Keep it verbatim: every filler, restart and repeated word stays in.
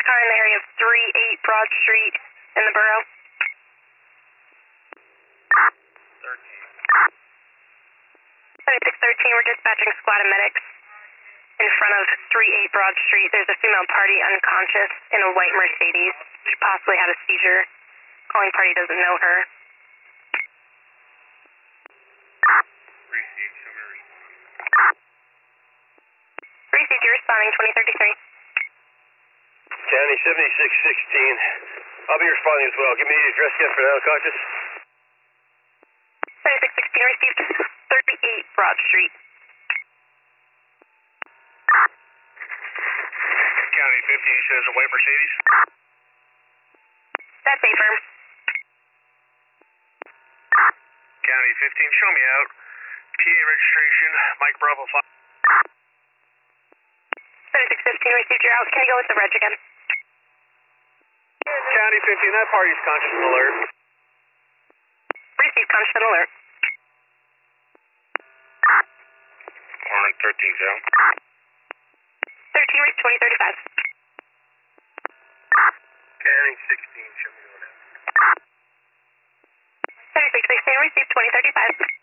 car in the area of three eight Broad Street in the borough. thirteen. seventy-six thirteen, we're dispatching squad of medics in front of three eight Broad Street. There's a female party unconscious in a white Mercedes. She possibly had a seizure. Calling party doesn't know her. Receive, show me response. Received, you're responding, twenty thirty-three. County seventy-six sixteen. I'll be responding as well. Give me the address again for the unconscious. seventy-six sixteen, received thirty-eight Broad Street. County fifteen shows a white Mercedes. That's a firm. County fifteen, show me out. P A registration, Mike Bravo five. seventy-six fifteen, received, you're out. Can you go with the reg again? County fifteen, that party's conscious and alert. Received, conscious and alert. Warren thirteen, Joe. thirteen, reach twenty thirty-five. County sixteen, show me one out. seventy-six sixteen, received, twenty thirty-five.